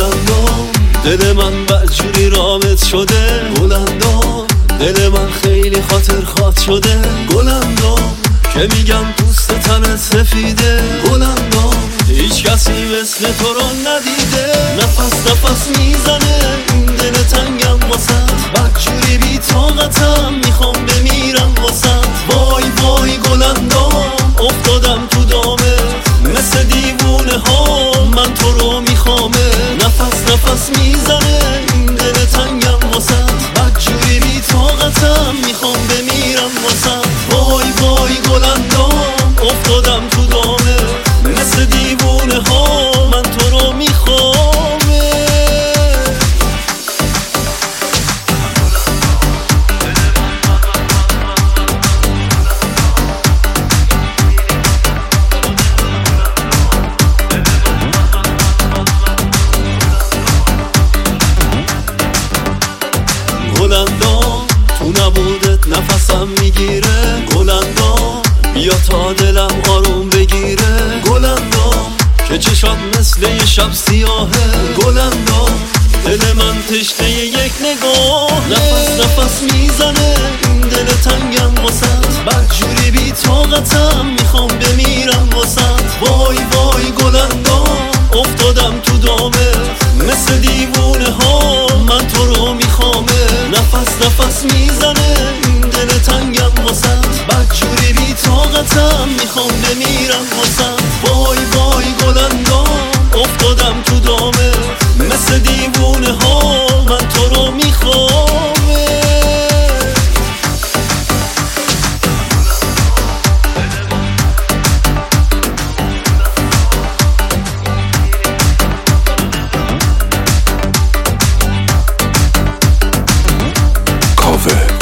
گلندام دل من بدجوری رامت شده، گلندام دل من خیلی خاطر خواد شده، گلندام که میگم پوست تنت سفیده، گلندام هیچ کسی مثل تو رو ندیده. نفس میزنه این دل تنگم واسد، بدجوری بی طاقتم میخوام بمیرم واسد. وای وای گلندام افتادم تو دامت، مثل دیوونه ها من تو رو میخوامه. نفس میزنه این دل تنگم واسد، بدجوری بی طاقتم میخوام بمیرم واسد. وای وای گلندام افتادم تو دامت، مثل دیوونه ها من تو رو میخوامه. گلندام تو نبودت نفسم میگیره، گلندام بیا تا دلم آروم بگیره، گلندام که چشات مثل یه شب سیاهه، گلندام دل من تشنه یک نگاه. نفس میزنه این دل تنگم واسد، بدجوری بی طاقتم میخوام بمیرم واسد. وای وای گلندام افتادم تو دامت، مثل دیوونه ها من تو رو میخوامه. نفس میزنه این دل تنگم واسد، بدجوری بی طاقتم میخوام بمیرم واسد. وای وای گلندام افتادم تو دامت، مثل دیوونه ها من تو رو میخوامه. کاوه